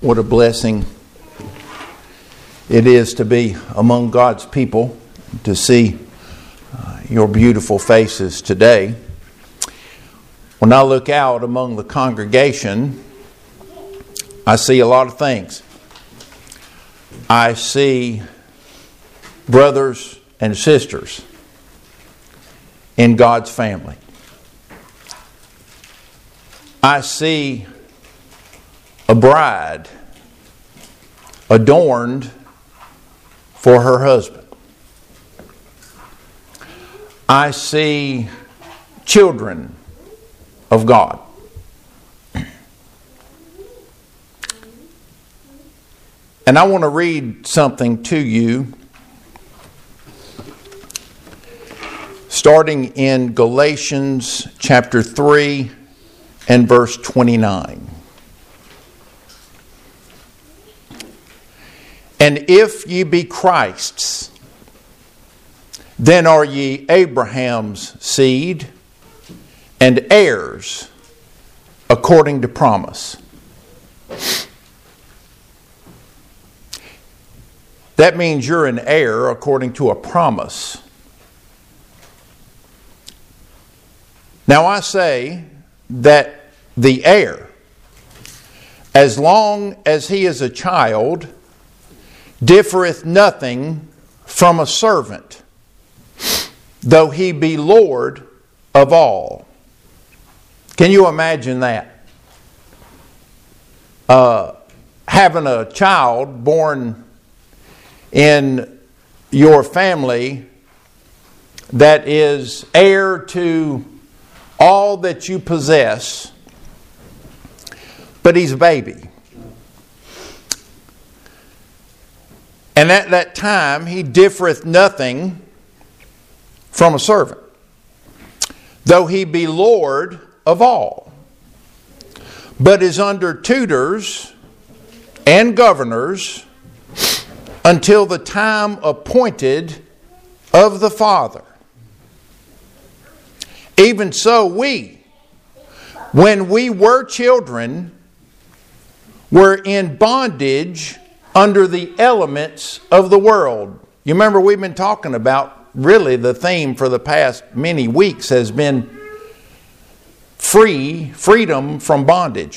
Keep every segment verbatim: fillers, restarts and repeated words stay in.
What a blessing it is to be among God's people, to see uh, your beautiful faces today. When I look out among the congregation, I see a lot of things. I see brothers and sisters in God's family. I see a bride adorned for her husband. I see children of God. And I want to read something to you, starting in Galatians chapter three and verse twenty-nine. And if ye be Christ's, then are ye Abraham's seed, and heirs according to promise. That means you're an heir according to a promise. Now I say that the heir, as long as he is a child, differeth nothing from a servant, though he be Lord of all. Can you imagine that? Uh, having a child born in your family that is heir to all that you possess, but he's a baby. And at that time he differeth nothing from a servant, though he be Lord of all, but is under tutors and governors until the time appointed of the Father. Even so we, when we were children, were in bondage under the elements of the world. You remember we've been talking about, really the theme for the past many weeks has been free, freedom from bondage.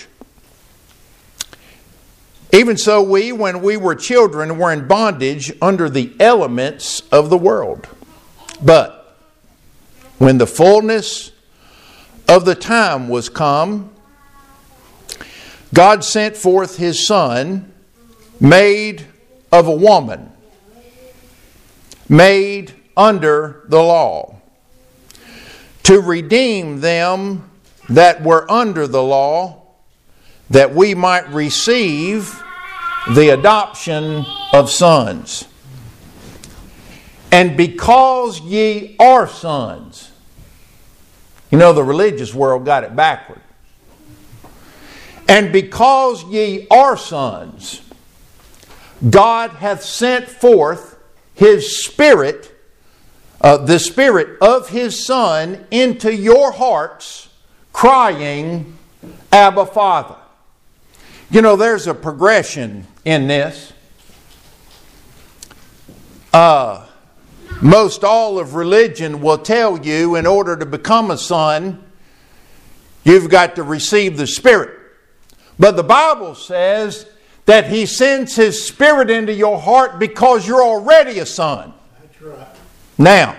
Even so we, when we were children, were in bondage under the elements of the world. But when the fullness of the time was come, God sent forth His Son, made of a woman, made under the law, to redeem them that were under the law, that we might receive the adoption of sons. And because ye are sons. You know, the religious world got it backward. And because ye are sons, God hath sent forth His Spirit, uh, the Spirit of His Son, into your hearts, crying, Abba, Father. You know, there's a progression in this. Uh, most all of religion will tell you in order to become a son, you've got to receive the Spirit. But the Bible says that He sends His Spirit into your heart because you're already a son. That's right. Now,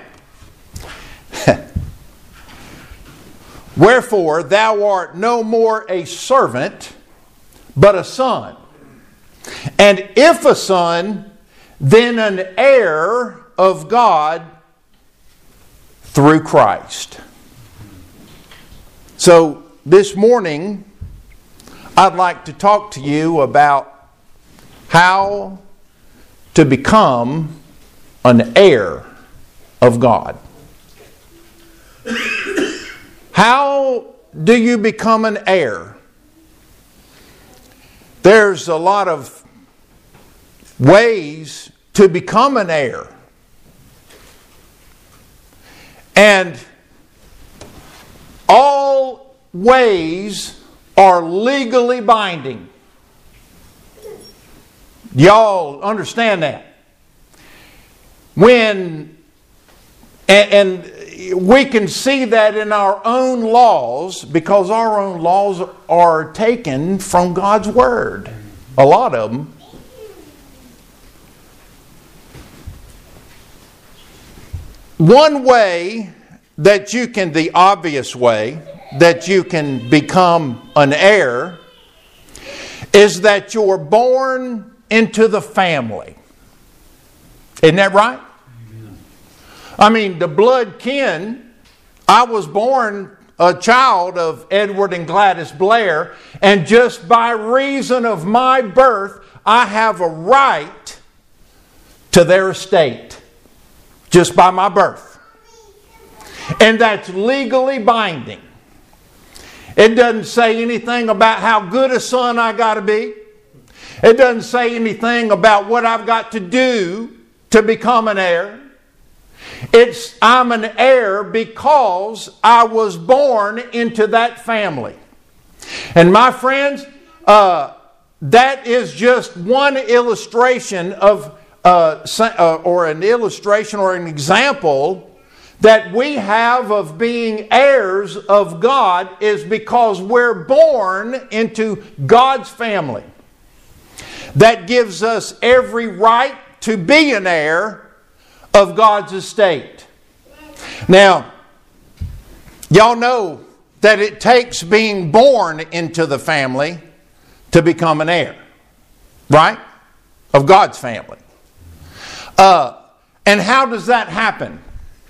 wherefore thou art no more a servant, but a son. And if a son, then an heir of God through Christ. So this morning, I'd like to talk to you about how to become an heir of God. How do you become an heir? There's a lot of ways to become an heir. And all ways are legally binding. Y'all understand that? When, and, and we can see that in our own laws, because our own laws are taken from God's Word. A lot of them. One way that you can, the obvious way that you can become an heir, is that you're born into the family. Isn't that right? Amen. I mean, the blood kin, I was born a child of Edward and Gladys Blair, and just by reason of my birth, I have a right to their estate. Just by my birth. And that's legally binding. It doesn't say anything about how good a son I got to be. It doesn't say anything about what I've got to do to become an heir. It's I'm an heir because I was born into that family. And my friends, uh, that is just one illustration of, uh, uh, or an illustration or an example that we have of being heirs of God is because we're born into God's family. That gives us every right to be an heir of God's estate. Now, y'all know that it takes being born into the family to become an heir. Right? Of God's family. Uh, and how does that happen?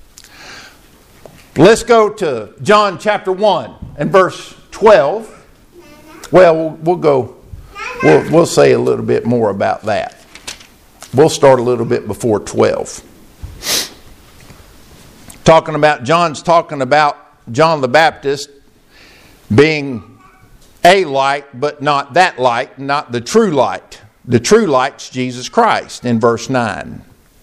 Let's go to John chapter one and verse twelve. Well, we'll, we'll go, we'll, we'll say a little bit more about that. We'll start a little bit before twelve. Talking about, John's talking about John the Baptist being a light, but not that light, not the true light. The true light's Jesus Christ in verse nine.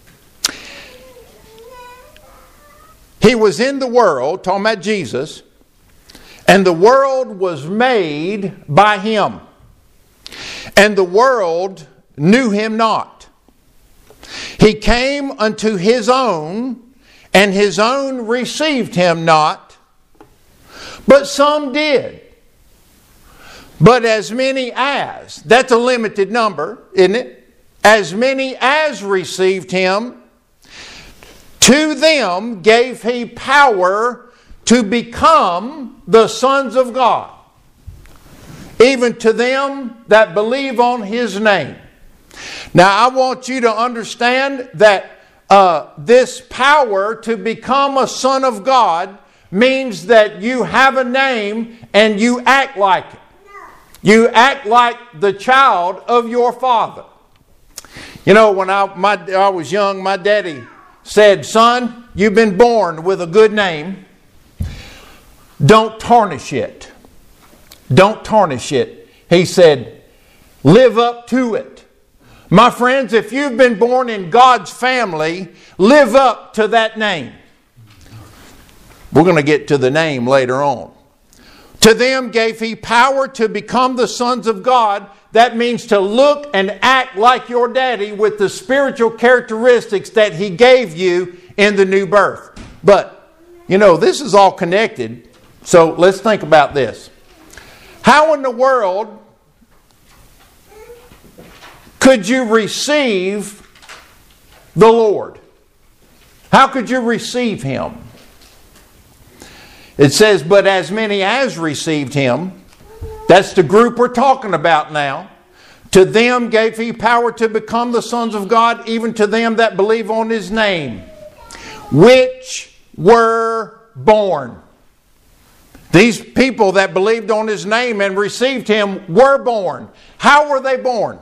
He was in the world, talking about Jesus, and the world was made by Him. And the world knew Him not. He came unto His own, and His own received Him not. But some did. But as many as, that's a limited number, isn't it? As many as received Him, to them gave He power to become the sons of God, even to them that believe on His name. Now I want you to understand that uh, this power to become a son of God means that you have a name and you act like it. You act like the child of your father. You know, when I, my, I was young, my daddy said, "Son, you've been born with a good name. Don't tarnish it. Don't tarnish it." He said, "Live up to it." My friends, if you've been born in God's family, live up to that name. We're going to get to the name later on. To them gave He power to become the sons of God. That means to look and act like your daddy with the spiritual characteristics that He gave you in the new birth. But, you know, this is all connected. So let's think about this. How in the world could you receive the Lord? How could you receive Him? It says, but as many as received Him, that's the group we're talking about now. To them gave He power to become the sons of God, even to them that believe on His name, which were born. These people that believed on His name and received Him were born. How were they born?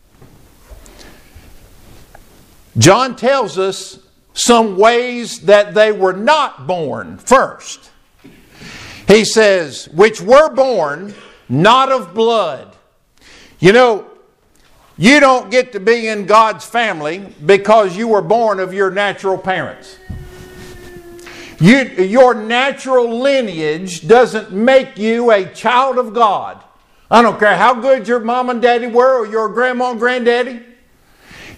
John tells us some ways that they were not born first. He says, which were born not of blood. You know, you don't get to be in God's family because you were born of your natural parents. You, your natural lineage doesn't make you a child of God. I don't care how good your mom and daddy were or your grandma and granddaddy.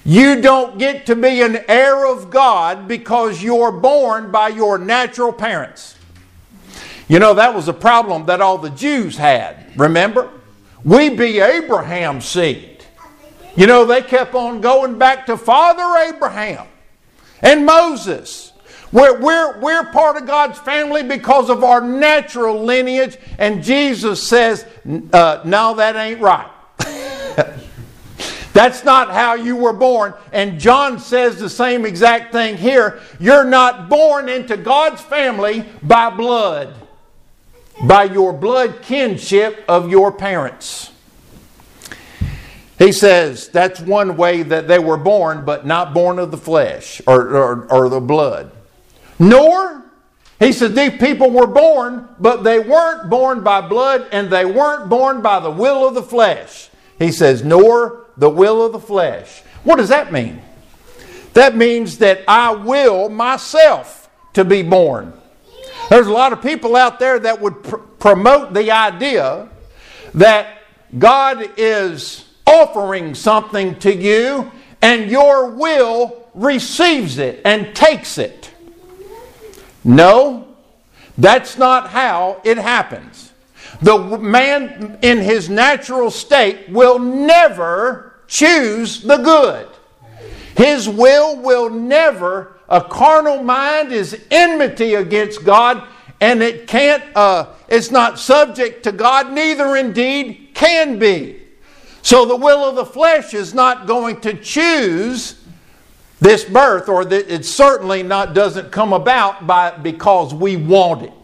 You don't get to be an heir of God because you're born by your natural parents. You know, that was a problem that all the Jews had. Remember? We be Abraham's seed. You know, they kept on going back to Father Abraham and Moses. We're, we're, we're part of God's family because of our natural lineage. And Jesus says, uh, no, that ain't right. That's not how you were born. And John says the same exact thing here. You're not born into God's family by blood, by your blood kinship of your parents. He says that's one way that they were born, but not born of the flesh or, or, or the blood. Nor, he says these people were born, but they weren't born by blood and they weren't born by the will of the flesh. He says, nor the will of the flesh. What does that mean? That means that I will myself to be born. There's a lot of people out there that would pr- promote the idea that God is offering something to you and your will receives it and takes it. No, that's not how it happens. The man in his natural state will never choose the good. His will will never, a carnal mind is enmity against God, and it can't, uh, it's not subject to God, neither indeed can be. So the will of the flesh is not going to choose this birth, or that it certainly not doesn't come about by because we want it.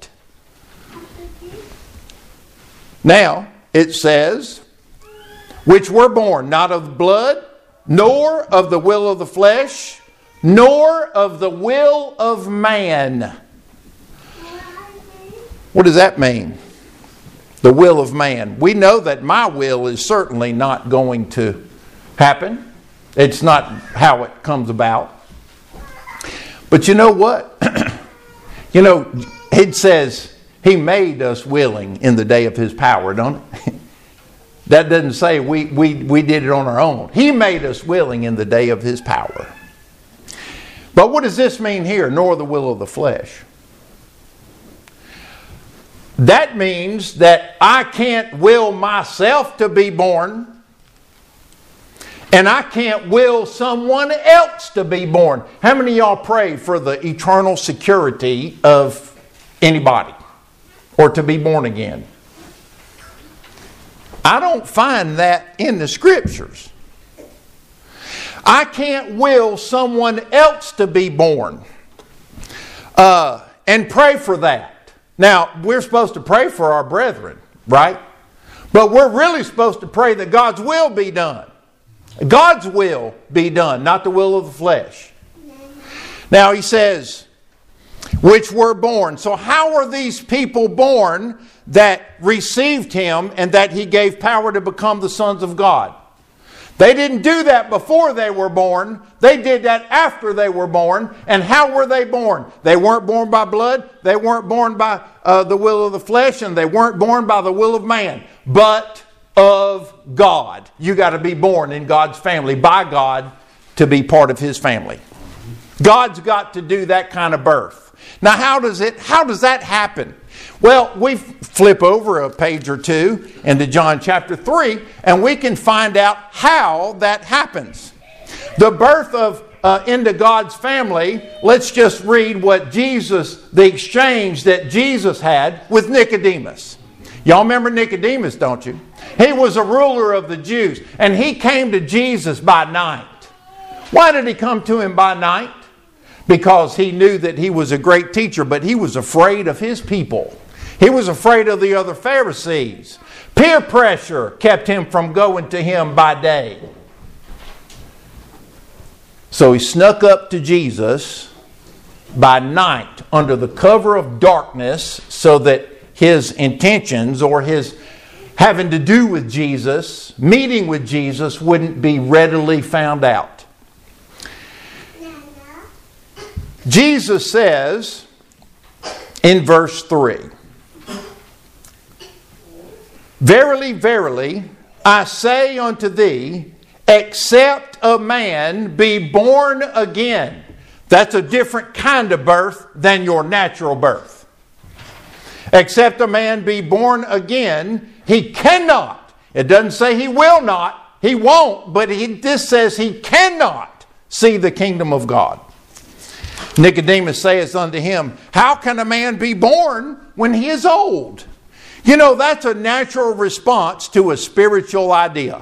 Now, it says, which were born not of blood, nor of the will of the flesh, nor of the will of man. What does that mean? The will of man. We know that my will is certainly not going to happen. It's not how it comes about. But you know what? You know, it says He made us willing in the day of His power, don't it? That doesn't say we, we, we did it on our own. He made us willing in the day of His power. But what does this mean here? Nor the will of the flesh. That means that I can't will myself to be born, and I can't will someone else to be born. How many of y'all pray for the eternal security of anybody or to be born again? I don't find that in the Scriptures. I can't will someone else to be born uh, and pray for that. Now, we're supposed to pray for our brethren, right? But we're really supposed to pray that God's will be done. God's will be done, not the will of the flesh. Now, he says, which were born. So how are these people born that received Him and that He gave power to become the sons of God? They didn't do that before they were born. They did that after they were born. And how were they born? They weren't born by blood. They weren't born by uh, the will of the flesh. And they weren't born by the will of man. But of God. You got to be born in God's family, by God, to be part of His family. God's got to do that kind of birth. Now, how does it? How does that happen? Well, we flip over a page or two into John chapter three, and we can find out how that happens. The birth of uh, into God's family. Let's just read what Jesus, the exchange that Jesus had with Nicodemus. Y'all remember Nicodemus, don't you? He was a ruler of the Jews, and he came to Jesus by night. Why did he come to Him by night? Because he knew that he was a great teacher, but he was afraid of his people. He was afraid of the other Pharisees. Peer pressure kept him from going to Him by day. So he snuck up to Jesus by night under the cover of darkness so that his intentions or his having to do with Jesus, meeting with Jesus, wouldn't be readily found out. Jesus says in verse three, Verily, verily, I say unto thee, except a man be born again. That's a different kind of birth than your natural birth. Except a man be born again, he cannot. It doesn't say he will not, he won't, but he, this says he cannot see the kingdom of God. Nicodemus saith unto him, how can a man be born when he is old? You know, that's a natural response to a spiritual idea.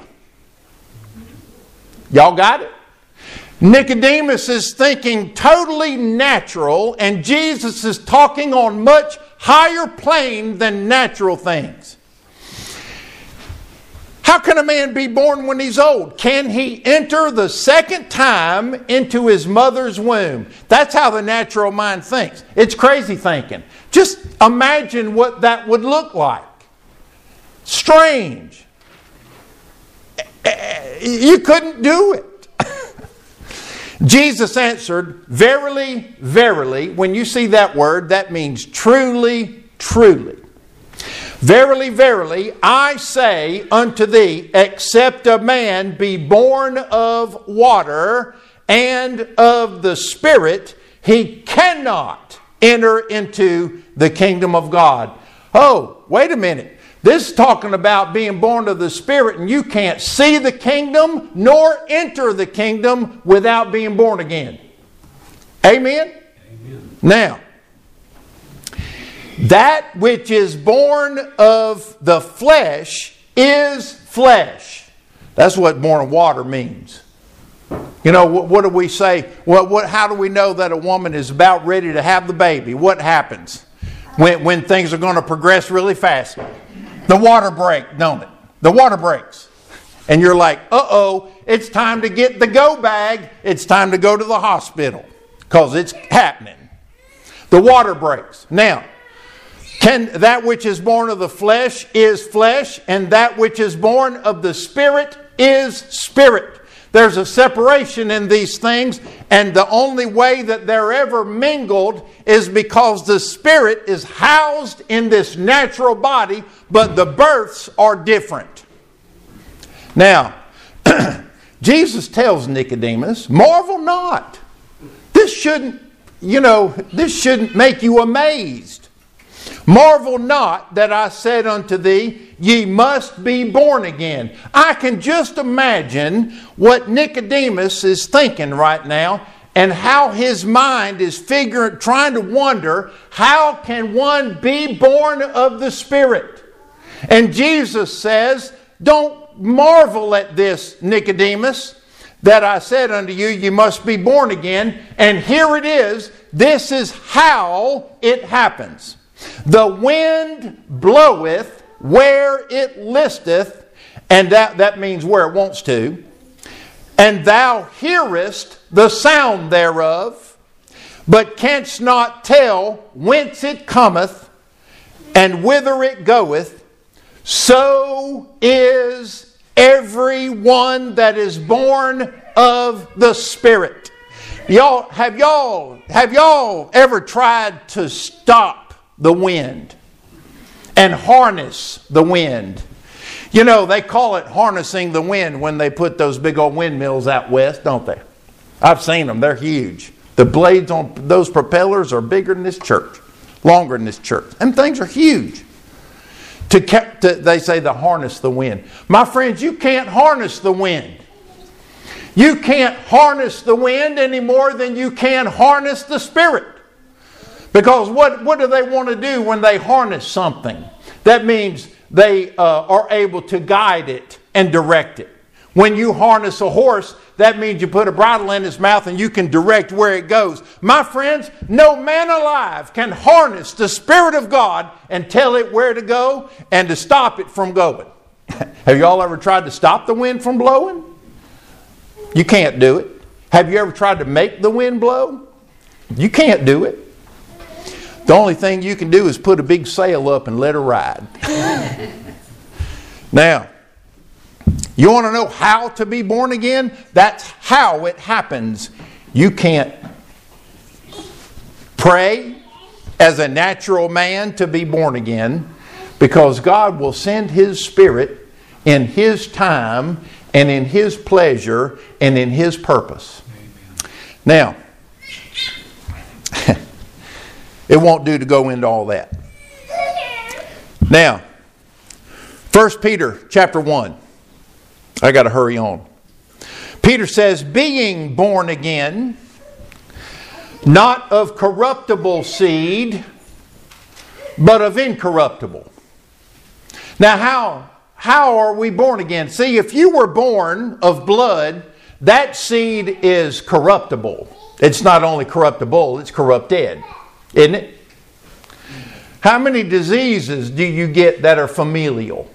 Y'all got it? Nicodemus is thinking totally natural, and Jesus is talking on much higher plane than natural things. How can a man be born when he's old? Can he enter the second time into his mother's womb? That's how the natural mind thinks. It's crazy thinking. Just imagine what that would look like. Strange. You couldn't do it. Jesus answered, verily, verily. When you see that word, that means truly, truly. Verily, verily, I say unto thee, except a man be born of water and of the Spirit, he cannot enter into the kingdom of God. Oh, wait a minute. This is talking about being born of the Spirit, and you can't see the kingdom nor enter the kingdom without being born again. Amen? Amen. Now, that which is born of the flesh is flesh. That's what born of water means. You know, what, what do we say? What, what, how do we know that a woman is about ready to have the baby? What happens when, when things are going to progress really fast? The water breaks, don't it? The water breaks. And you're like, uh-oh, it's time to get the go bag. It's time to go to the hospital because it's happening. The water breaks. Now, can that which is born of the flesh is flesh, and that which is born of the Spirit is spirit. There's a separation in these things, and the only way that they're ever mingled is because the Spirit is housed in this natural body, but the births are different. Now, Jesus tells Nicodemus, marvel not. This shouldn't, you know, this shouldn't make you amazed. Marvel not that I said unto thee, ye must be born again. I can just imagine what Nicodemus is thinking right now and how his mind is figuring, trying to wonder, how can one be born of the Spirit? And Jesus says, don't marvel at this, Nicodemus, that I said unto you, you must be born again. And here it is. This is how it happens. The wind bloweth where it listeth, and that, that means where it wants to, and thou hearest the sound thereof, but canst not tell whence it cometh and whither it goeth. So is every one that is born of the Spirit. Y'all, have y'all, have y'all ever tried to stop the wind and harness the wind? You know, they call it harnessing the wind when they put those big old windmills out west, don't they? I've seen them. They're huge. The blades on those propellers are bigger than this church, longer than this church. And things are huge. To, to they say to harness the wind. My friends, you can't harness the wind. You can't harness the wind any more than you can harness the Spirit. Because what, what do they want to do when they harness something? That means they uh, are able to guide it and direct it. When you harness a horse, that means you put a bridle in his mouth and you can direct where it goes. My friends, no man alive can harness the Spirit of God and tell it where to go and to stop it from going. Have you all ever tried to stop the wind from blowing? You can't do it. Have you ever tried to make the wind blow? You can't do it. The only thing you can do is put a big sail up and let her ride. Now, you want to know how to be born again? That's how it happens. You can't pray as a natural man to be born again, because God will send His Spirit in His time and in His pleasure and in His purpose. Now, it won't do to go into all that. Now, First Peter chapter one. I got to hurry on. Peter says, being born again, not of corruptible seed, but of incorruptible. Now, how, how are we born again? See, if you were born of blood, that seed is corruptible. It's not only corruptible, it's corrupted. Isn't it? How many diseases do you get that are familial?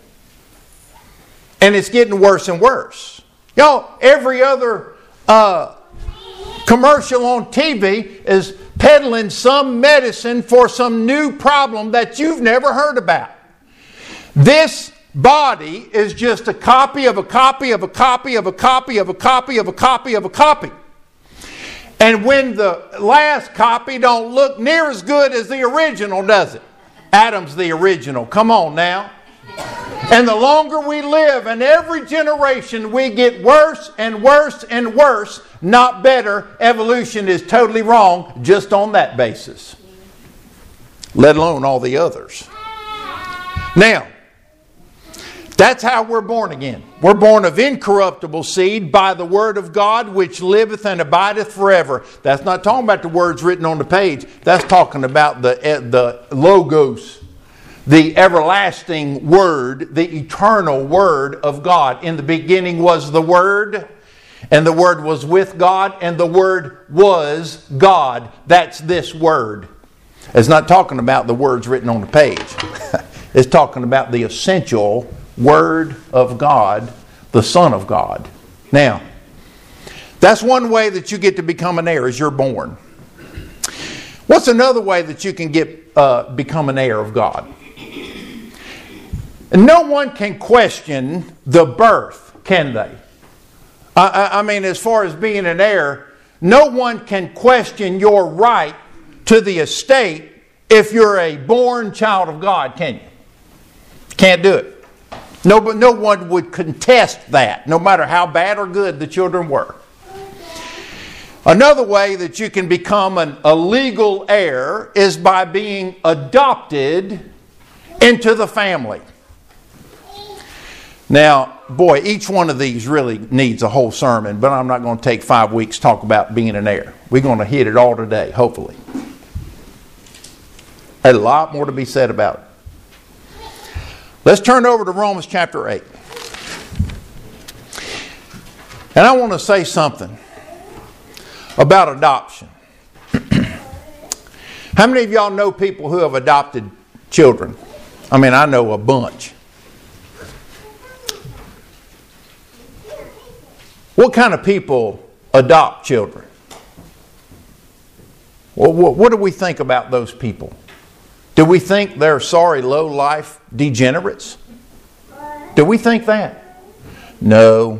And it's getting worse and worse. Y'all, every other uh, commercial on T V is peddling some medicine for some new problem that you've never heard about. This body is just a copy of a copy of a copy of a copy of a copy of a copy of a copy. And when the last copy don't look near as good as the original, does it? Adam's the original. Come on now. And the longer we live, and every generation we get worse and worse and worse, not better. Evolution is totally wrong just on that basis. Let alone all the others. Now, that's how we're born again. We're born of incorruptible seed by the word of God, which liveth and abideth forever. That's not talking about the words written on the page. That's talking about the, the Logos, the everlasting word, the eternal word of God. In the beginning was the Word, and the Word was with God, and the Word was God. That's this word. It's not talking about the words written on the page. It's talking about the essential Word of God, the Son of God. Now, that's one way that you get to become an heir, is you're born. What's another way that you can get uh, become an heir of God? And no one can question the birth, can they? I, I mean, as far as being an heir, no one can question your right to the estate if you're a born child of God, can you? Can't do it. No, but no one would contest that, no matter how bad or good the children were. Another way that you can become an, a legal heir is by being adopted into the family. Now, boy, each one of these really needs a whole sermon, but I'm not going to take five weeks to talk about being an heir. We're going to hit it all today, hopefully. There's a lot more to be said about it. Let's turn over to Romans chapter eight. And I want to say something about adoption. How many of y'all know people who have adopted children? I mean, I know a bunch. What kind of people adopt children? Well, what do we think about those people? Do we think they're sorry, low-life degenerates? Do we think that? No.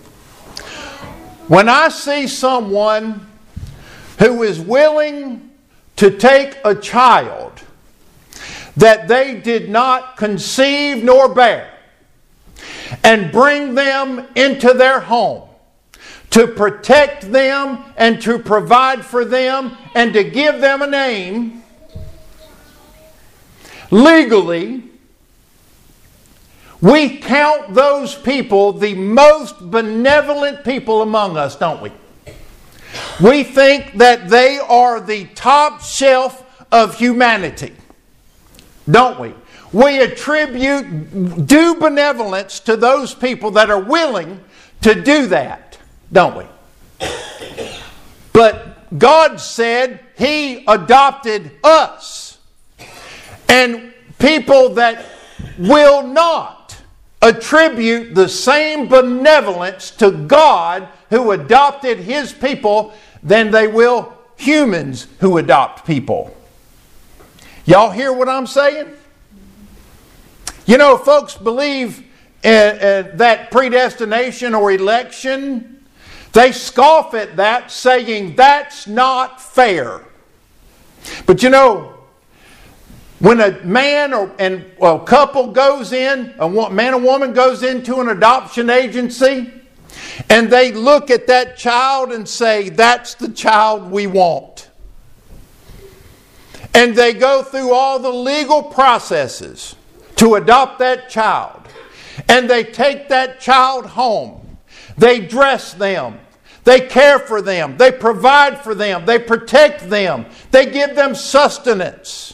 When I see someone who is willing to take a child that they did not conceive nor bear and bring them into their home to protect them and to provide for them and to give them a name, legally, we count those people the most benevolent people among us, don't we? We think that they are the top shelf of humanity, don't we? We attribute due benevolence to those people that are willing to do that, don't we? But God said He adopted us. And people that will not attribute the same benevolence to God who adopted His people than they will humans who adopt people. Y'all hear what I'm saying? You know, folks believe uh, uh, that predestination or election, they scoff at that, saying that's not fair. But you know, when a man or and a couple goes in, a man and woman goes into an adoption agency, And they look at that child and say, that's the child we want. And they go through all the legal processes to adopt that child. And they take that child home. They dress them. They care for them. They provide for them. They protect them. They give them sustenance.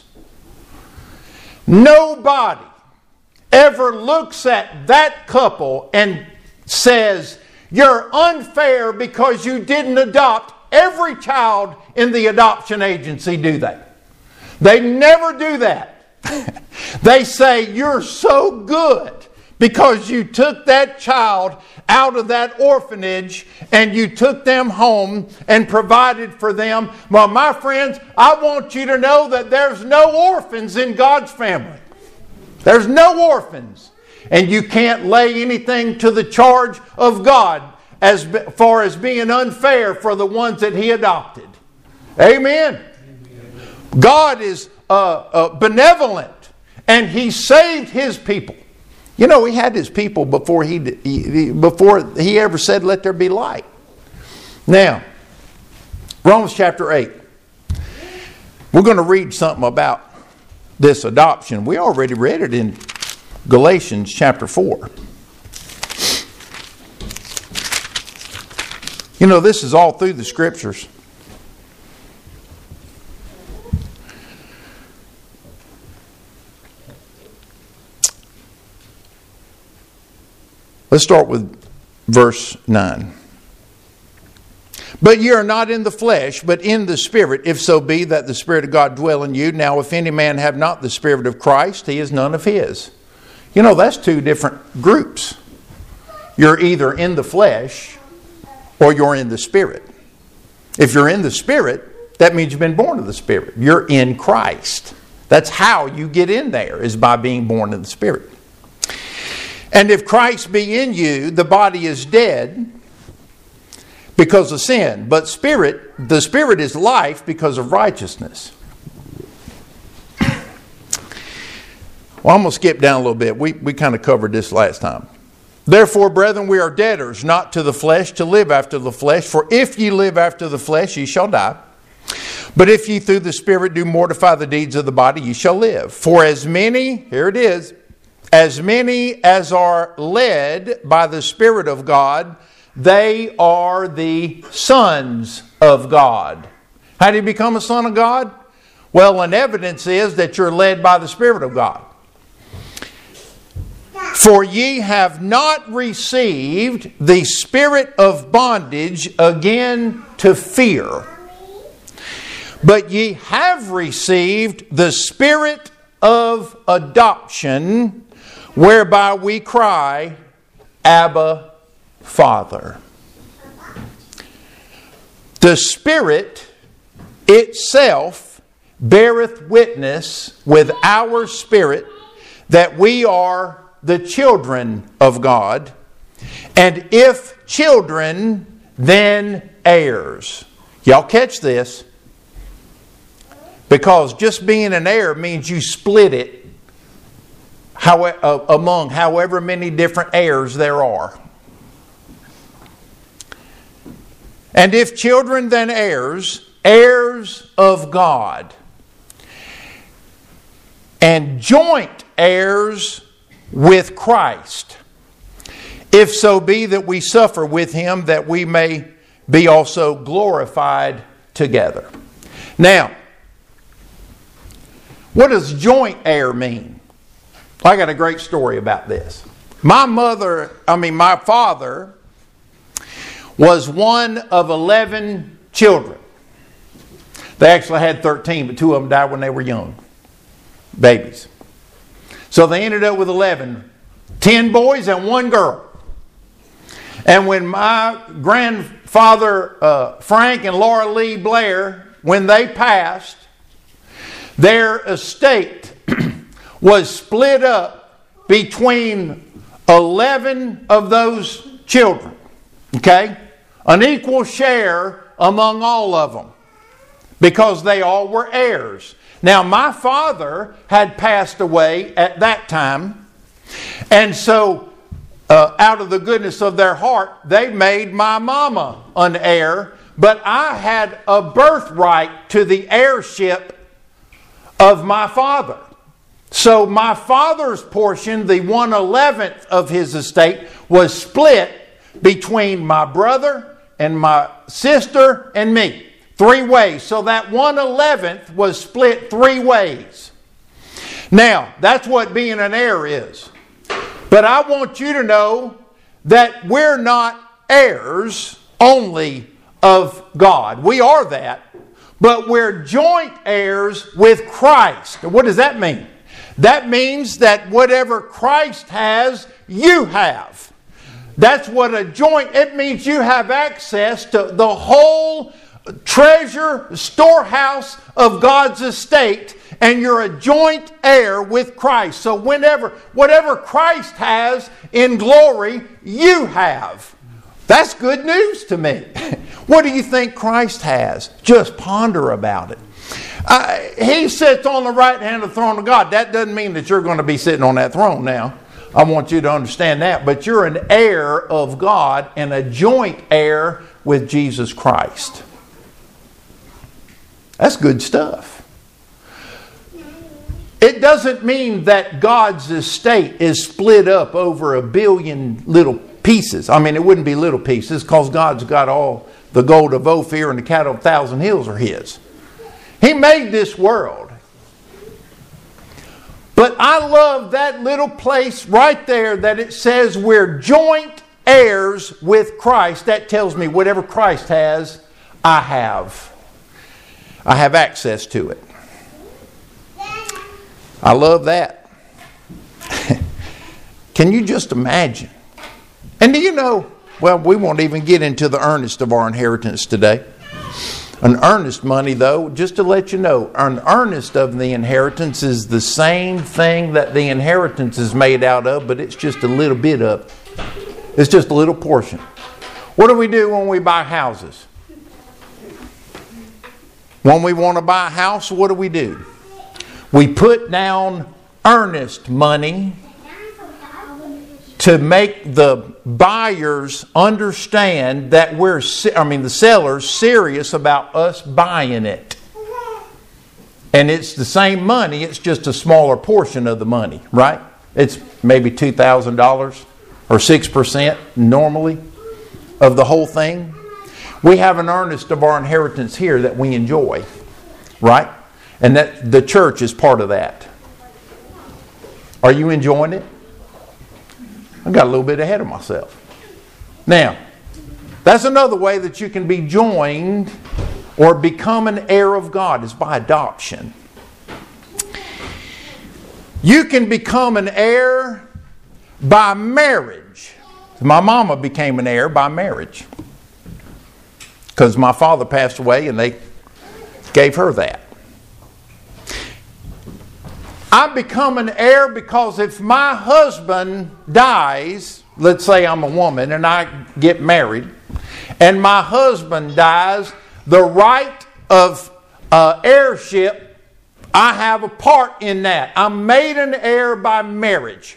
Nobody ever looks at that couple and says, you're unfair because you didn't adopt every child in the adoption agency, do they? They never do that. They say, you're so good because you took that child out of that orphanage and you took them home and provided for them. Well, my friends, I want you to know that there's no orphans in God's family. There's no orphans. And you can't lay anything to the charge of God as far as being unfair for the ones that He adopted. Amen. God is uh, uh, benevolent, and He saved His people. You know, He had His people before he, he before He ever said, let there be light. Now, Romans chapter eight. We're going to read something about this adoption. We already read it in Galatians chapter four. You know, this is all through the Scriptures. Let's start with verse nine. But ye are not in the flesh, but in the Spirit, if so be that the Spirit of God dwell in you. Now, if any man have not the Spirit of Christ, he is none of His. You know, that's two different groups. You're either in the flesh or you're in the Spirit. If you're in the Spirit, that means you've been born of the Spirit. You're in Christ. That's how you get in there, is by being born of the Spirit. And if Christ be in you, the body is dead because of sin. But spirit, the Spirit is life because of righteousness. Well, I'm going to skip down a little bit. We, we kind of covered this last time. Therefore, brethren, we are debtors, not to the flesh, to live after the flesh. For if ye live after the flesh, ye shall die. But if ye through the Spirit do mortify the deeds of the body, ye shall live. For as many, here it is, as many as are led by the Spirit of God, they are the sons of God. How do you become a son of God? Well, an evidence is that you're led by the Spirit of God. For ye have not received the spirit of bondage again to fear, but ye have received the Spirit of adoption, whereby we cry, Abba, Father. The Spirit itself beareth witness with our spirit that we are the children of God, and if children, then heirs. Y'all catch this? Because just being an heir means you split it how, uh, among however many different heirs there are. And if children, then heirs, heirs of God, and joint heirs with Christ, if so be that we suffer with Him, that we may be also glorified together. Now, what does joint heir mean? I got a great story about this. My mother, I mean my father, was one of eleven children. They actually had thirteen, but two of them died when they were young. Babies. So they ended up with eleven. Ten boys and one girl. And when my grandfather, uh, Frank and Laura Lee Blair, when they passed, their estate was split up between eleven of those children. Okay? An equal share among all of them. Because they all were heirs. Now, my father had passed away at that time. And so uh, out of the goodness of their heart, they made my mama an heir, but I had a birthright to the heirship of my father. So my father's portion, the one eleventh of his estate, was split between my brother and my sister and me. Three ways. So that one eleventh was split three ways. Now, that's what being an heir is. But I want you to know that we're not heirs only of God. We are that. But we're joint heirs with Christ. What does that mean? That means that whatever Christ has, you have. That's what a joint, it means you have access to the whole treasure storehouse of God's estate, and you're a joint heir with Christ. So whenever, whatever Christ has in glory, you have. That's good news to me. What do you think Christ has? Just ponder about it. Uh, he sits on the right hand of the throne of God. That doesn't mean that you're going to be sitting on that throne now. I want you to understand that. But you're an heir of God and a joint heir with Jesus Christ. That's good stuff. It doesn't mean that God's estate is split up over a billion little pieces. I mean, it wouldn't be little pieces because God's got all the gold of Ophir and the cattle of a thousand hills are His. He made this world. But I love that little place right there that it says we're joint heirs with Christ. That tells me whatever Christ has, I have. I have access to it. I love that. Can you just imagine? And do you know, well, we won't even get into the earnest of our inheritance today. An earnest money, though, just to let you know, an earnest of the inheritance is the same thing that the inheritance is made out of, but it's just a little bit of it. It's just a little portion. What do we do when we buy houses? When we want to buy a house, what do we do? We put down earnest money to make the buyers understand that we're, I mean the sellers, serious about us buying it. And it's the same money, it's just a smaller portion of the money, right? It's maybe two thousand dollars or six percent normally of the whole thing. We have an earnest of our inheritance here that we enjoy, right? And that the church is part of that. Are you enjoying it? I got a little bit ahead of myself. Now, that's another way that you can be joined or become an heir of God is by adoption. You can become an heir by marriage. My mama became an heir by marriage because my father passed away and they gave her that. I become an heir because if my husband dies, let's say I'm a woman and I get married, and my husband dies, the right of uh, heirship, I have a part in that. I'm made an heir by marriage.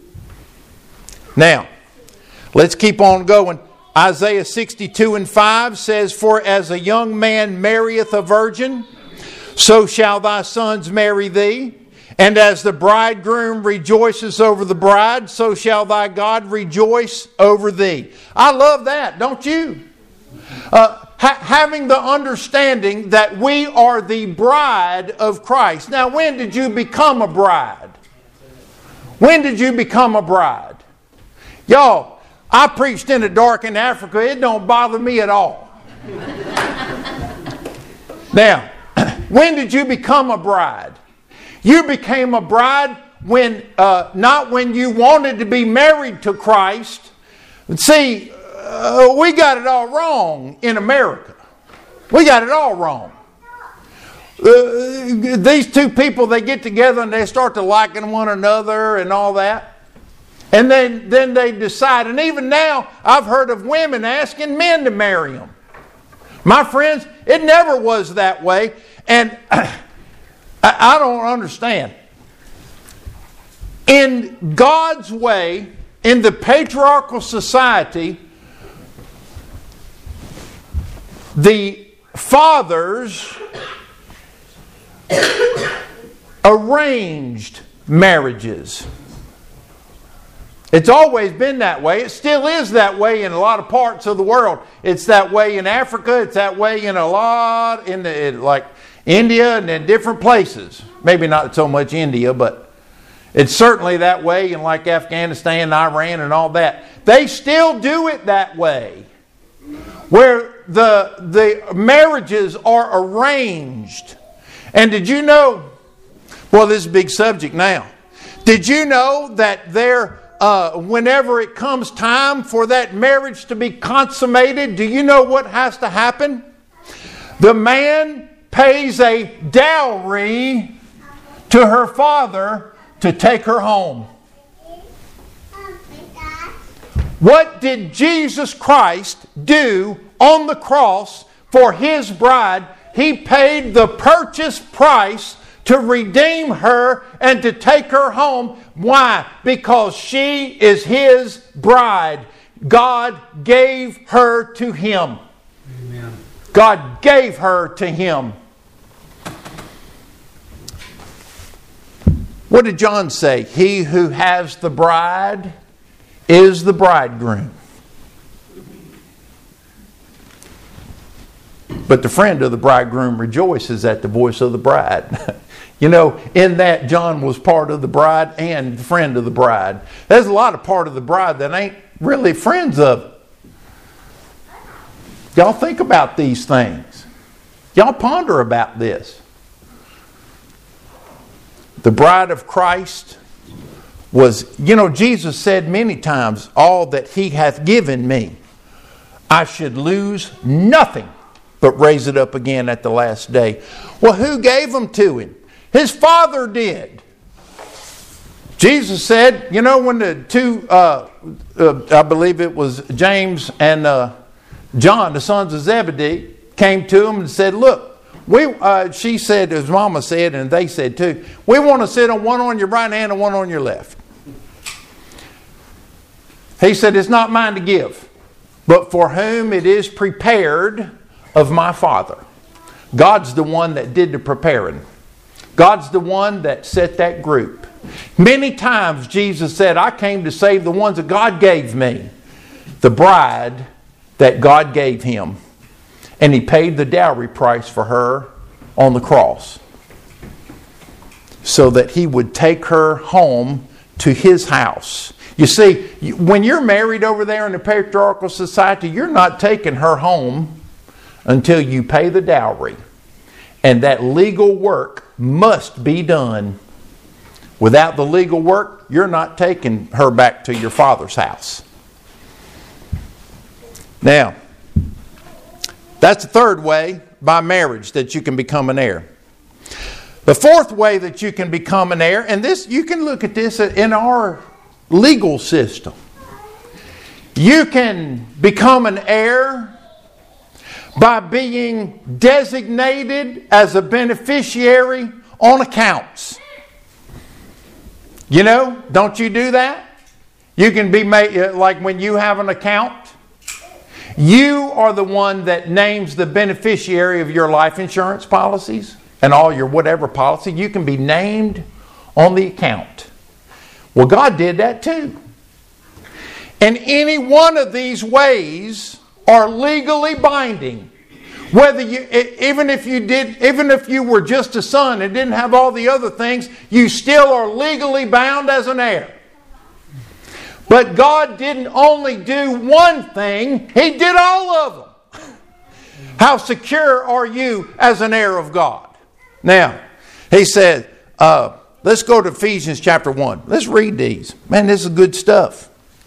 Now, let's keep on going. Isaiah sixty-two and five says, "For as a young man marrieth a virgin, so shall thy sons marry thee. And as the bridegroom rejoices over the bride, so shall thy God rejoice over thee." I love that, don't you? Uh, ha- having the understanding that we are the bride of Christ. Now, when did you become a bride? When did you become a bride? Y'all, I preached in the dark in Africa. It don't bother me at all. Now, when did you become a bride? You became a bride when, uh, not when you wanted to be married to Christ. See, uh, we got it all wrong in America. We got it all wrong. Uh, these two people, they get together and they start to liking one another and all that. And then, then they decide. And even now, I've heard of women asking men to marry them. My friends, it never was that way. And I don't understand. In God's way, in the patriarchal society, the fathers arranged marriages. It's always been that way. It still is that way in a lot of parts of the world. It's that way in Africa. It's that way in a lot, in, the, in like India and in different places. Maybe not so much India, but it's certainly that way in like Afghanistan, Iran, and all that. They still do it that way, where the the marriages are arranged. And did you know? Well, this is a big subject now. Did you know that there, uh, whenever it comes time for that marriage to be consummated, do you know what has to happen? The man pays a dowry to her father to take her home. What did Jesus Christ do on the cross for His bride? He paid the purchase price to redeem her and to take her home. Why? Because she is His bride. God gave her to Him. Amen. God gave her to Him. What did John say? He who has the bride is the bridegroom. But the friend of the bridegroom rejoices at the voice of the bride. You know, in that John was part of the bride and the friend of the bride. There's a lot of part of the bride that ain't really friends of it. Y'all think about these things. Y'all ponder about this. The bride of Christ was, you know, Jesus said many times, all that He hath given me, I should lose nothing, but raise it up again at the last day. Well, who gave them to Him? His Father did. Jesus said, you know, when the two, uh, uh, I believe it was James and uh, John, the sons of Zebedee, came to Him and said, look, we, uh, she said, as Mama said, and they said too, we want to sit on one on your right hand and one on your left. He said, it's not mine to give, but for whom it is prepared of my Father. God's the one that did the preparing. God's the one that set that group. Many times Jesus said, I came to save the ones that God gave me. The bride that God gave Him. And He paid the dowry price for her on the cross. So that He would take her home to His house. You see, when you're married over there in the patriarchal society, you're not taking her home until you pay the dowry. And that legal work must be done. Without the legal work, you're not taking her back to your father's house. Now, that's the third way, by marriage, that you can become an heir. The fourth way that you can become an heir, and this you can look at this in our legal system. You can become an heir by being designated as a beneficiary on accounts. You know, don't you do that? You can be made, like when you have an account, you are the one that names the beneficiary of your life insurance policies and all your whatever policy. You can be named on the account. Well, God did that too. And any one of these ways are legally binding. Whether you, even if you did, even if you were just a son and didn't have all the other things, you still are legally bound as an heir. But God didn't only do one thing, He did all of them. How secure are you as an heir of God? Now, He said, uh, let's go to Ephesians chapter one. Let's read these. Man, this is good stuff.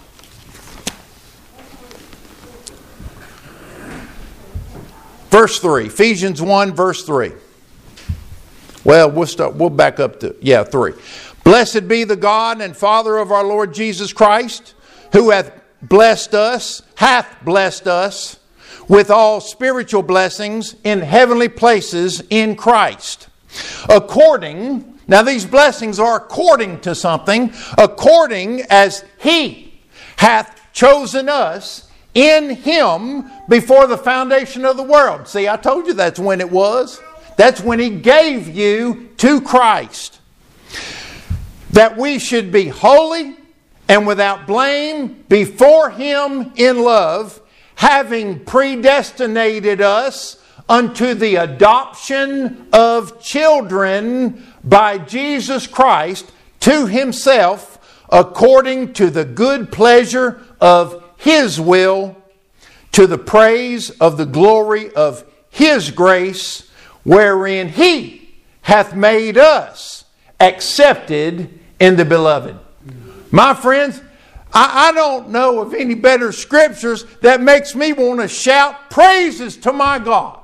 Verse three. Ephesians one, verse three. Well, we'll start. We'll back up to, yeah, three. Blessed be the God and Father of our Lord Jesus Christ, who hath blessed us, hath blessed us with all spiritual blessings in heavenly places in Christ. According, now these blessings are according to something, according as He hath chosen us in Him before the foundation of the world. See, I told you that's when it was. That's when He gave you to Christ. That we should be holy and without blame before Him in love, having predestinated us unto the adoption of children by Jesus Christ to Himself, according to the good pleasure of His will, to the praise of the glory of His grace, wherein He hath made us accepted in the Beloved. My friends, I, I don't know of any better scriptures that makes me want to shout praises to my God.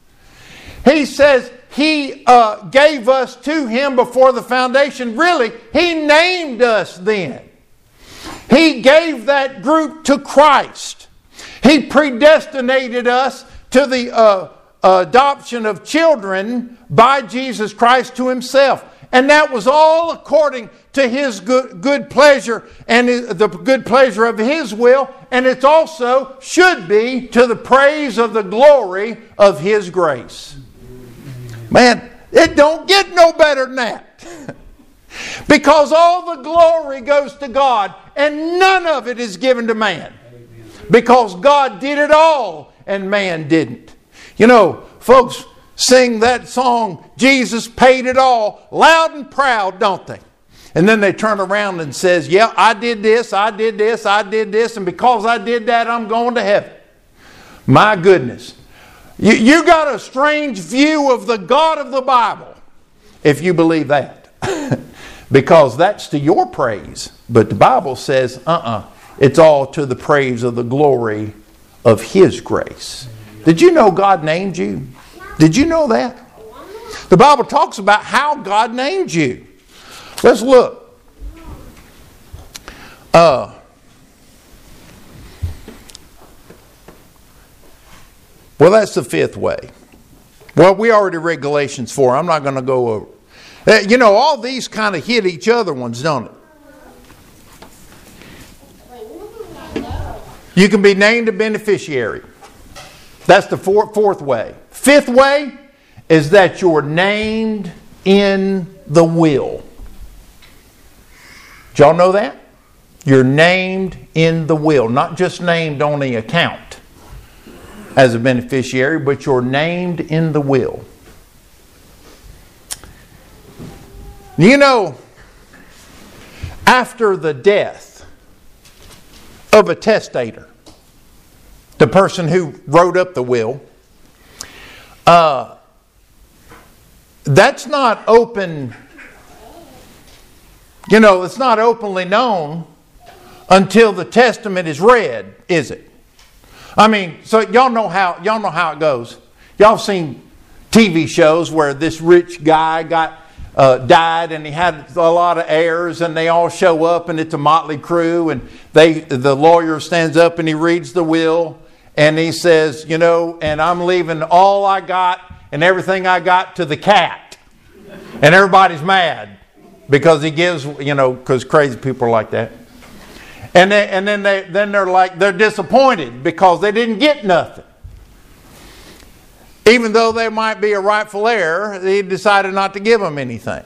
He says He uh, gave us to Him before the foundation. Really, He named us then. He gave that group to Christ. He predestinated us to the uh, adoption of children by Jesus Christ to Himself. And that was all according to His good, good pleasure and the good pleasure of His will. And it also should be to the praise of the glory of His grace. Man, it don't get no better than that. Because all the glory goes to God and none of it is given to man. Because God did it all and man didn't. You know, folks sing that song, Jesus paid it all, loud and proud, don't they? And then they turn around and says, yeah, I did this, I did this, I did this, and because I did that, I'm going to heaven. My goodness. You, you got a strange view of the God of the Bible if you believe that. Because that's to your praise. But the Bible says, uh-uh, it's all to the praise of the glory of His grace. Did you know God named you? Did you know that? The Bible talks about how God named you. Let's look. Uh, well, that's the fifth way. Well, we already read Galatians four. I'm not going to go over. You know, all these kind of hit each other ones, don't it? You can be named a beneficiary. That's the fourth, fourth way. Fifth way is that you're named in the will. Did y'all know that? You're named in the will. Not just named on the account as a beneficiary, but you're named in the will. You know, after the death of a testator, the person who wrote up the will, uh, that's not open, you know, it's not openly known until the testament is read, is it? I mean, so y'all know how y'all know how it goes. Y'all seen T V shows where this rich guy got uh, died and he had a lot of heirs and they all show up and it's a motley crew and they the lawyer stands up and he reads the will and he says, you know, and I'm leaving all I got and everything I got to the cat. And everybody's mad because he gives, you know, because crazy people are like that. And they, and then they then they're like they're disappointed because they didn't get nothing. Even though they might be a rightful heir, they decided not to give them anything.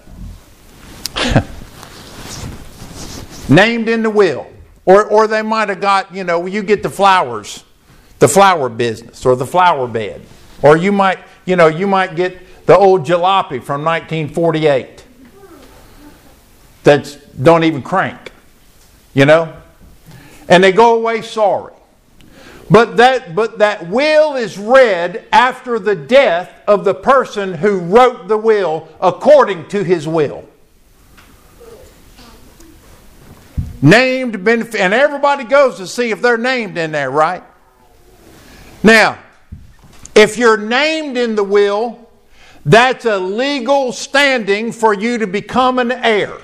Named in the will. Or or they might have got, you know, you get the flowers, the flower business or the flower bed. Or you might, you know, you might get the old jalopy from nineteen forty-eight. That's don't even crank. You know? And they go away sorry. But that, but that will is read after the death of the person who wrote the will according to his will. Named benefit, and everybody goes to see if they're named in there, right? Now, if you're named in the will, that's a legal standing for you to become an heir.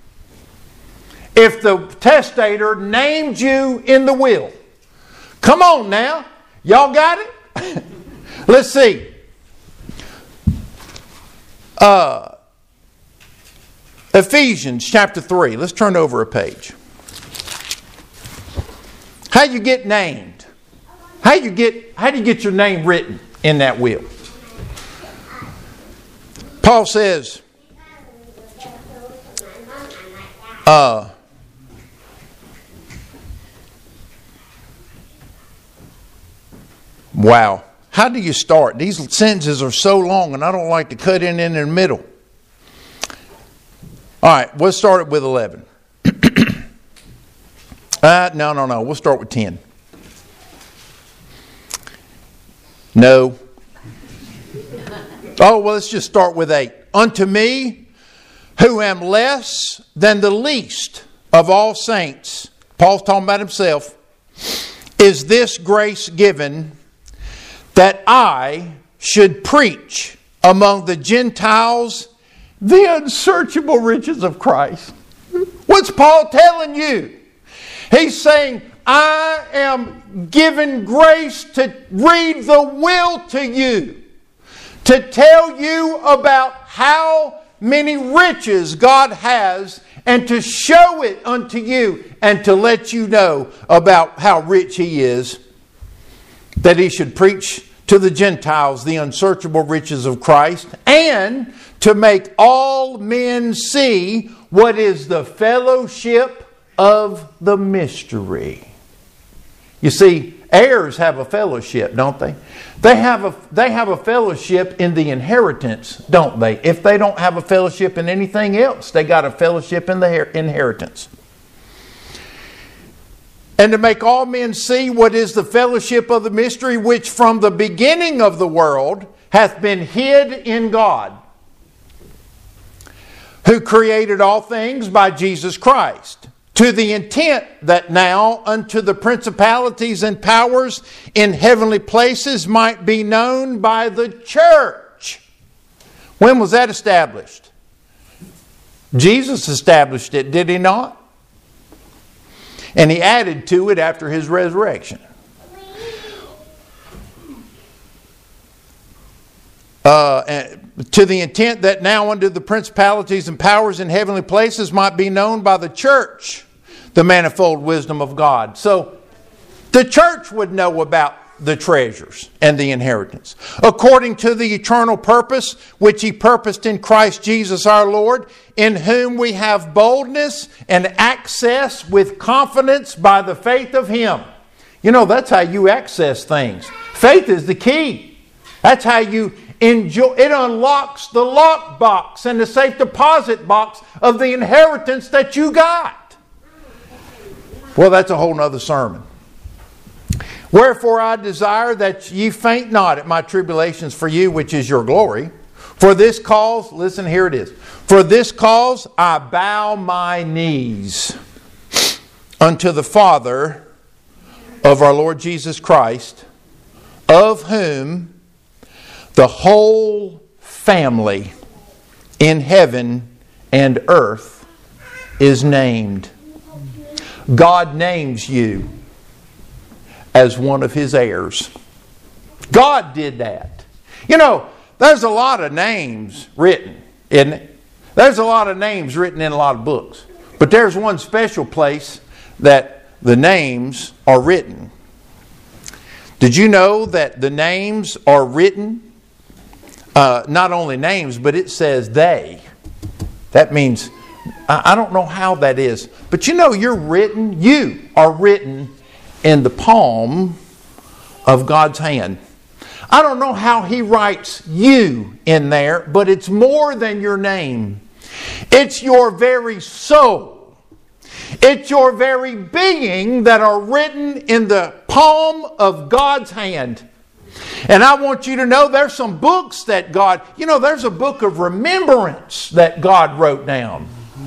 If the testator named you in the will, come on now. Y'all got it? Let's see. Uh, Ephesians chapter three. Let's turn over a page. How you get named? How you get how do you get your name written in that will? Paul says, uh, wow. How do you start? These sentences are so long and I don't like to cut in in the middle. All right, we'll start it with eleven. uh, no, no, no. We'll start with ten. No. Oh, well, let's just start with eight. Unto me, who am less than the least of all saints, Paul's talking about himself, is this grace given, that I should preach among the Gentiles the unsearchable riches of Christ. What's Paul telling you? He's saying, I am given grace to read the will to you, to tell you about how many riches God has, and to show it unto you, and to let you know about how rich He is, that He should preach to the Gentiles the unsearchable riches of Christ, and to make all men see what is the fellowship of the mystery. You see, heirs have a fellowship, don't they? They have a they have a fellowship in the inheritance, don't they? If they don't have a fellowship in anything else, they got a fellowship in the inheritance. And to make all men see what is the fellowship of the mystery, which from the beginning of the world hath been hid in God, who created all things by Jesus Christ, to the intent that now unto the principalities and powers in heavenly places might be known by the church. When was that established? Jesus established it, did He not? And He added to it after His resurrection. Uh, and to the intent that now unto the principalities and powers in heavenly places might be known by the church the manifold wisdom of God. So the church would know about the treasures and the inheritance, according to the eternal purpose which He purposed in Christ Jesus our Lord, in whom we have boldness and access with confidence by the faith of Him. You know, that's how you access things. Faith is the key. That's how you enjoy. It unlocks the lock box and the safe deposit box of the inheritance that you got. Well, that's a whole nother sermon. Wherefore I desire that ye faint not at my tribulations for you, which is your glory. For this cause, listen, here it is. For this cause I bow my knees unto the Father of our Lord Jesus Christ, of whom the whole family in heaven and earth is named. God names you as one of His heirs. God did that. You know, there's a lot of names written, isn't it? There's a lot of names written in a lot of books. But there's one special place that the names are written. Did you know that the names are written? Uh, not only names, but it says they. That means, I don't know how that is. But you know, you're written, you are written in the palm of God's hand. I don't know how He writes you in there, but it's more than your name. It's your very soul. It's your very being that are written in the palm of God's hand. And I want you to know there's some books that God, you know, there's a book of remembrance that God wrote down.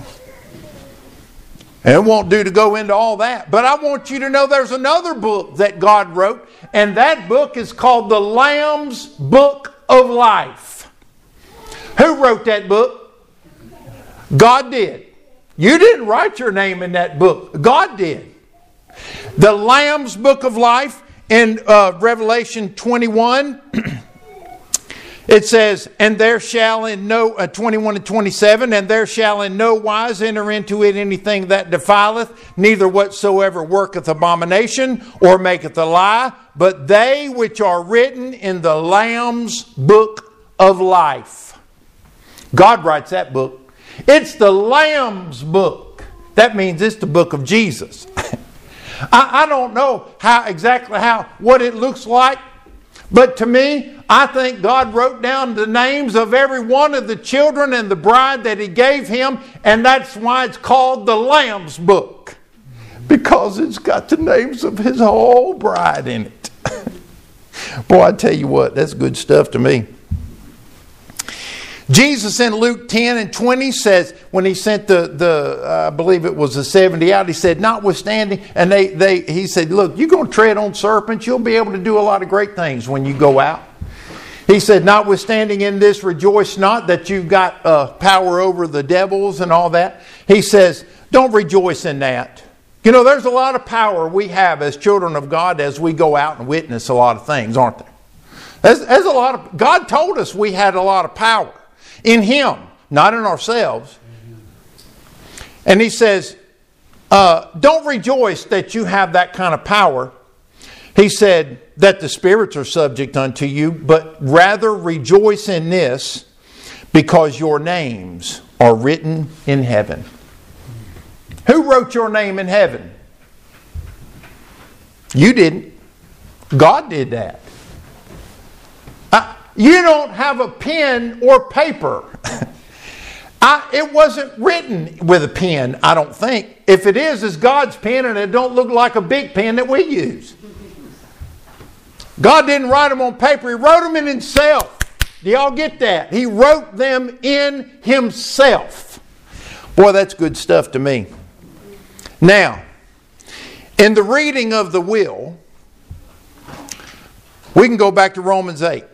And it won't do to go into all that. But I want you to know there's another book that God wrote. And that book is called the Lamb's Book of Life. Who wrote that book? God did. You didn't write your name in that book. God did. The Lamb's Book of Life in uh, Revelation twenty-one. It says, and there shall in no, uh, twenty-one and twenty-seven, and there shall in no wise enter into it anything that defileth, neither whatsoever worketh abomination, or maketh a lie, but they which are written in the Lamb's book of life. God writes that book. It's the Lamb's book. That means it's the book of Jesus. I, I don't know how exactly how what it looks like, but to me, I think God wrote down the names of every one of the children and the bride that He gave Him, and that's why it's called the Lamb's book, because it's got the names of His whole bride in it. Boy, I tell you what, that's good stuff to me. Jesus in Luke ten and twenty says, when He sent the, the uh, I believe it was the seventy out, He said, notwithstanding, and they, they, He said, look, you're going to tread on serpents. You'll be able to do a lot of great things when you go out. He said, notwithstanding in this, rejoice not that you've got uh, power over the devils and all that. He says, don't rejoice in that. You know, there's a lot of power we have as children of God as we go out and witness a lot of things, aren't there? There's, there's a lot of, God told us we had a lot of power in Him, not in ourselves. And He says, uh, don't rejoice that you have that kind of power. He said that the spirits are subject unto you, but rather rejoice in this, because your names are written in heaven. Who wrote your name in heaven? You didn't. God did that. Uh, you don't have a pen or paper. I, it wasn't written with a pen, I don't think. If it is, it's God's pen, and it don't look like a big pen that we use. God didn't write them on paper. He wrote them in Himself. Do y'all get that? He wrote them in Himself. Boy, that's good stuff to me. Now, in the reading of the will, we can go back to Romans eight.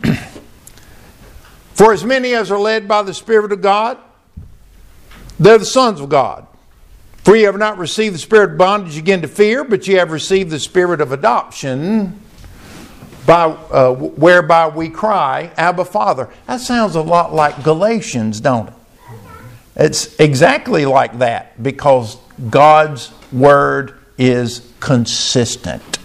For as many as are led by the Spirit of God, they're the sons of God. For ye have not received the spirit of bondage again to fear, but ye have received the spirit of adoption, by uh, whereby we cry, Abba, Father. That sounds a lot like Galatians, don't it? It's exactly like that, because God's Word is consistent.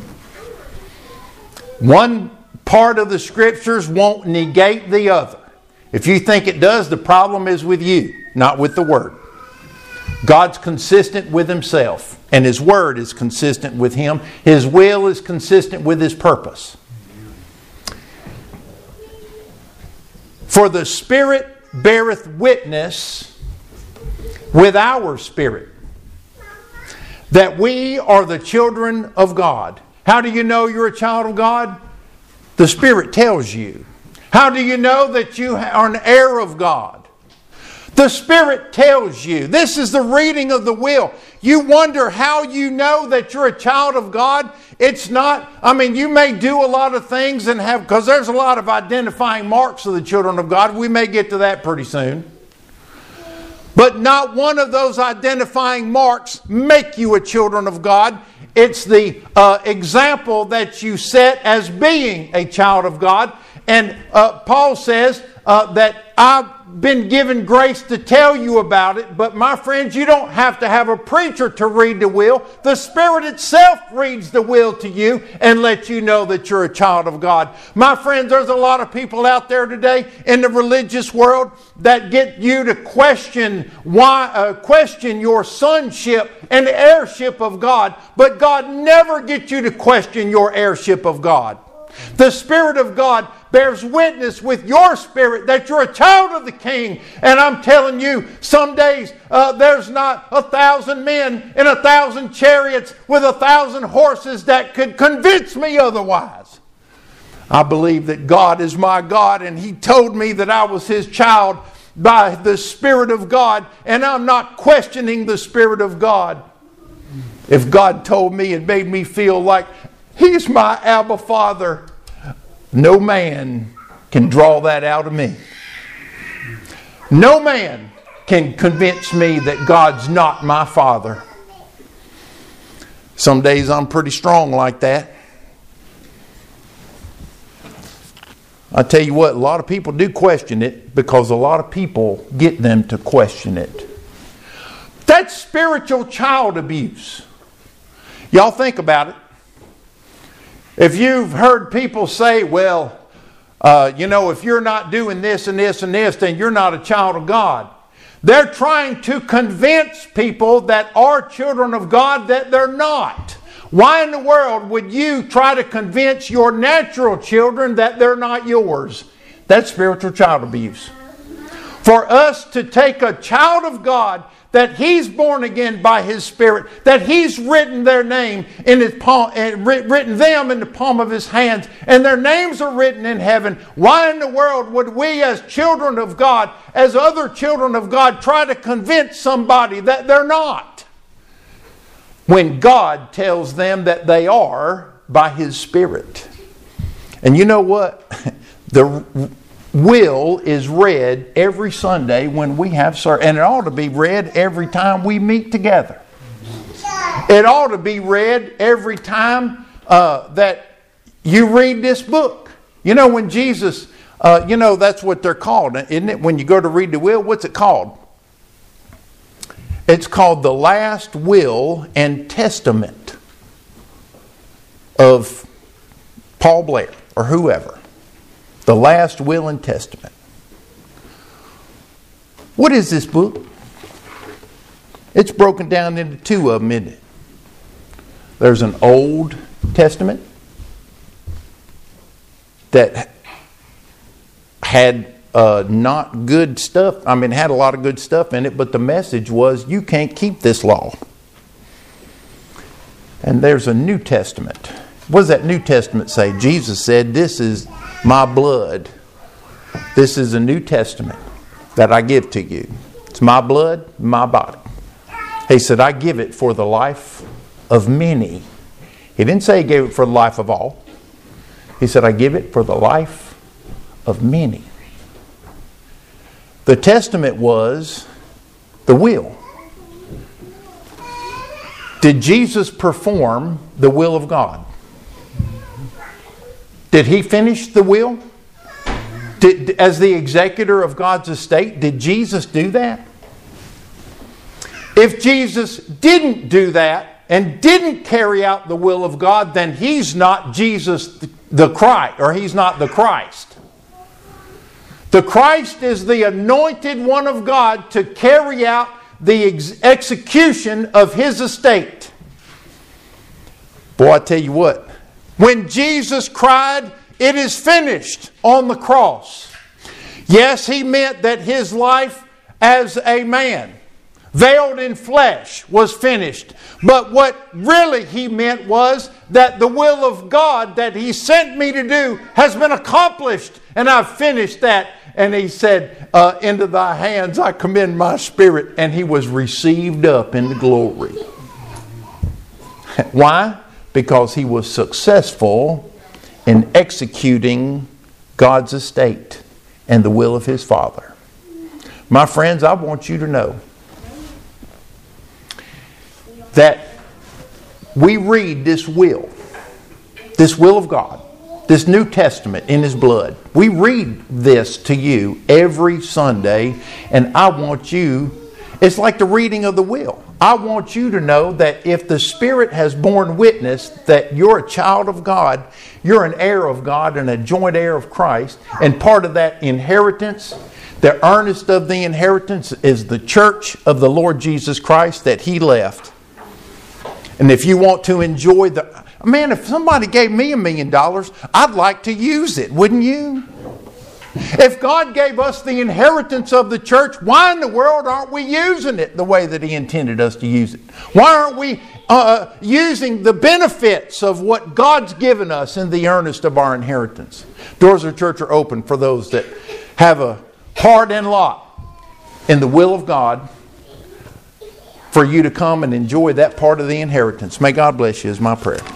One part of the Scriptures won't negate the other. If you think it does, the problem is with you, not with the Word. God's consistent with Himself, and His Word is consistent with Him. His will is consistent with His purpose. For the Spirit beareth witness with our spirit that we are the children of God. How do you know you're a child of God? The Spirit tells you. How do you know that you are an heir of God? The Spirit tells you. This is the reading of the will. You wonder how you know that you're a child of God. It's not, I mean, you may do a lot of things and have, because there's a lot of identifying marks of the children of God. We may get to that pretty soon. But not one of those identifying marks make you a children of God. It's the uh, example that you set as being a child of God. And uh, Paul says uh, that I've been given grace to tell you about it. But my friends, you don't have to have a preacher to read the will. The Spirit itself reads the will to you and lets you know that you're a child of God. My friends, there's a lot of people out there today in the religious world that get you to question why, uh, question your sonship and the heirship of God. But God never gets you to question your heirship of God. The Spirit of God bears witness with your spirit that you're a child of the King. And I'm telling you, some days uh, there's not a thousand men in a thousand chariots with a thousand horses that could convince me otherwise. I believe that God is my God, and He told me that I was His child by the Spirit of God, and I'm not questioning the Spirit of God. If God told me and made me feel like He's my Abba Father, no man can draw that out of me. No man can convince me that God's not my Father. Some days I'm pretty strong like that. I tell you what, a lot of people do question it because a lot of people get them to question it. That's spiritual child abuse. Y'all think about it. If you've heard people say, well, uh, you know, if you're not doing this and this and this, then you're not a child of God. They're trying to convince people that are children of God that they're not. Why in the world would you try to convince your natural children that they're not yours? That's spiritual child abuse. For us to take a child of God that He's born again by His Spirit, that He's written their name in His palm, and written them in the palm of His hands, and their names are written in heaven. Why in the world would we, as children of God, as other children of God, try to convince somebody that they're not, when God tells them that they are by His Spirit? And you know what? The will is read every Sunday when we have service, and it ought to be read every time we meet together. It ought to be read every time uh, that you read this book. You know, when Jesus, uh, you know, that's what they're called, isn't it? When you go to read the will, what's it called? It's called the last will and testament of Paul Blair or whoever. The last will and testament. What is this book? It's broken down into two of them, isn't it? There's an Old Testament that had uh, not good stuff. I mean, it had a lot of good stuff in it, but the message was, you can't keep this law. And there's a New Testament. What does that New Testament say? Jesus said, this is my blood. This is a New Testament that I give to you. It's my blood, my body. He said, I give it for the life of many. He didn't say He gave it for the life of all. He said, I give it for the life of many. The testament was the will. Did Jesus perform the will of God? Did He finish the will? Did, as the executor of God's estate, did Jesus do that? If Jesus didn't do that and didn't carry out the will of God, then He's not Jesus the Christ, or He's not the Christ. The Christ is the anointed one of God to carry out the ex- execution of His estate. Boy, I tell you what. When Jesus cried, it is finished on the cross. Yes, He meant that His life as a man, veiled in flesh, was finished. But what really He meant was that the will of God that He sent me to do has been accomplished, and I've finished that. And He said, uh, into Thy hands I commend my spirit. And He was received up into glory. Why? Because He was successful in executing God's estate and the will of His Father. My friends, I want you to know that we read this will, this will of God, this New Testament in His blood. We read this to you every Sunday, and I want you, it's like the reading of the will. I want you to know that if the Spirit has borne witness that you're a child of God, you're an heir of God and a joint heir of Christ, and part of that inheritance, the earnest of the inheritance is the church of the Lord Jesus Christ that He left. And if you want to enjoy the... Man, if somebody gave me a million dollars, I'd like to use it, wouldn't you? If God gave us the inheritance of the church, why in the world aren't we using it the way that He intended us to use it? Why aren't we uh, using the benefits of what God's given us in the earnest of our inheritance? Doors of the church are open for those that have a part and lot in the will of God for you to come and enjoy that part of the inheritance. May God bless you is my prayer.